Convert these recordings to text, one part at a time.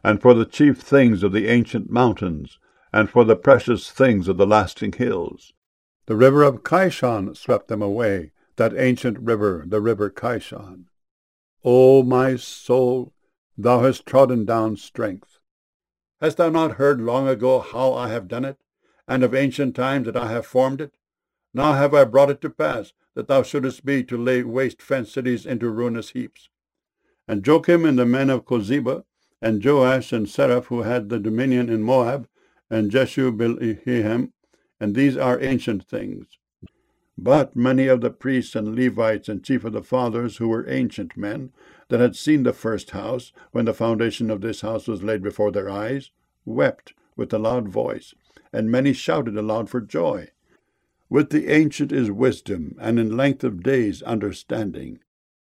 and for the chief things of the ancient mountains, and for the precious things of the lasting hills. The river of Kishon swept them away, that ancient river, the river Kishon. O my soul, thou hast trodden down strength. Hast thou not heard long ago how I have done it, and of ancient times that I have formed it? Now have I brought it to pass, that thou shouldest be to lay waste fenced cities into ruinous heaps. And Joachim and the men of Kozeba, and Joash and Seraph, who had the dominion in Moab, and Jeshu-Bilheim, and these are ancient things. But many of the priests and Levites and chief of the fathers, who were ancient men, that had seen the first house, when the foundation of this house was laid before their eyes, wept with a loud voice, and many shouted aloud for joy. With the ancient is wisdom, and in length of days understanding.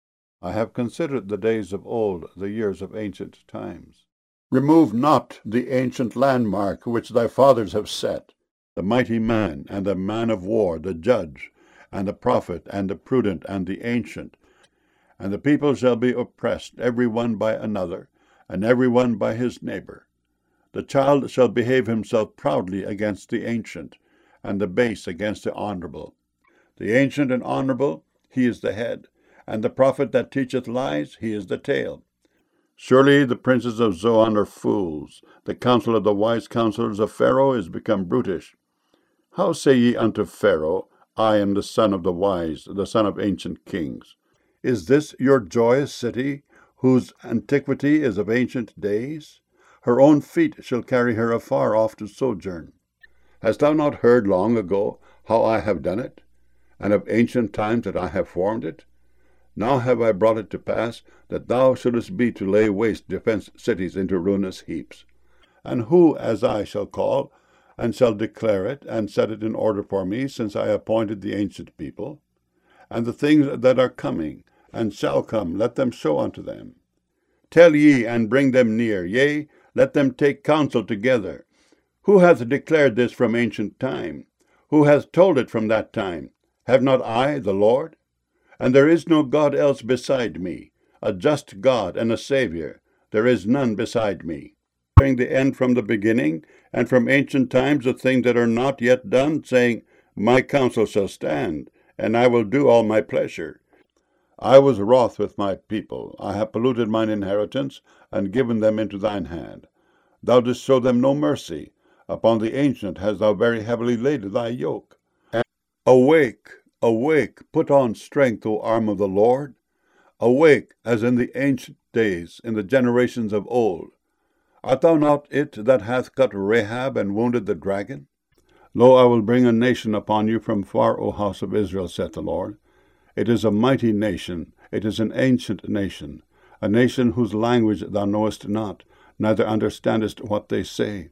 I have considered the days of old, the years of ancient times. Remove not the ancient landmark which thy fathers have set, the mighty man, and the man of war, the judge, and the prophet, and the prudent, and the ancient. And the people shall be oppressed, every one by another, and every one by his neighbor. The child shall behave himself proudly against the ancient, and the base against the honorable. The ancient and honorable, he is the head, and the prophet that teacheth lies, he is the tail. Surely the princes of Zoan are fools. The counsel of the wise counselors of Pharaoh is become brutish. How say ye unto Pharaoh, I am the son of the wise, the son of ancient kings? Is this your joyous city, whose antiquity is of ancient days? Her own feet shall carry her afar off to sojourn. Hast thou not heard long ago how I have done it, and of ancient times that I have formed it? Now have I brought it to pass, that thou shouldest be to lay waste defenced cities into ruinous heaps. And who, as I, shall call, and shall declare it, and set it in order for me, since I appointed the ancient people? And the things that are coming, and shall come, let them show unto them. Tell ye, and bring them near, yea, let them take counsel together. Who hath declared this from ancient time? Who hath told it from that time? Have not I, the Lord? And there is no God else beside me, a just God and a Saviour. There is none beside me. Bring the end from the beginning, and from ancient times the things that are not yet done, saying, My counsel shall stand, and I will do all my pleasure. I was wroth with my people. I have polluted mine inheritance, and given them into thine hand. Thou didst show them no mercy. Upon the ancient hast thou very heavily laid thy yoke. And awake, awake, put on strength, O arm of the Lord. Awake, as in the ancient days, in the generations of old. Art thou not it that hath cut Rahab and wounded the dragon? Lo, I will bring a nation upon you from far, O house of Israel, saith the Lord. It is a mighty nation, it is an ancient nation, a nation whose language thou knowest not, neither understandest what they say.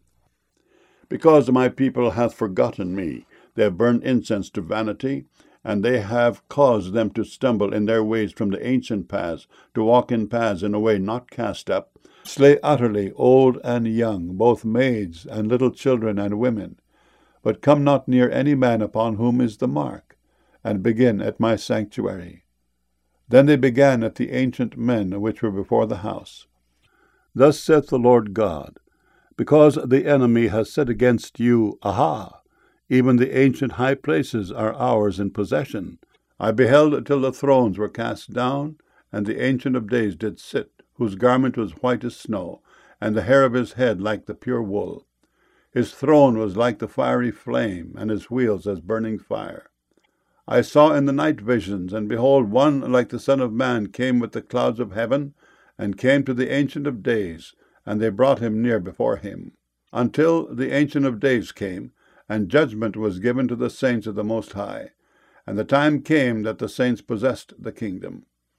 Because my people hath forgotten me, they have burned incense to vanity, and they have caused them to stumble in their ways from the ancient paths, to walk in paths in a way not cast up, slay utterly old and young, both maids and little children and women, but come not near any man upon whom is the mark, and begin at my sanctuary. Then they began at the ancient men which were before the house. Thus saith the Lord God, because the enemy has said against you, Aha! Even the ancient high places are ours in possession. I beheld till the thrones were cast down, and the Ancient of Days did sit, whose garment was white as snow, and the hair of his head like the pure wool. His throne was like the fiery flame, and his wheels as burning fire. I saw in the night visions, and behold, one like the Son of Man came with the clouds of heaven, and came to the Ancient of Days, and they brought him near before him, until the Ancient of Days came, and judgment was given to the saints of the Most High. And the time came that the saints possessed the kingdom.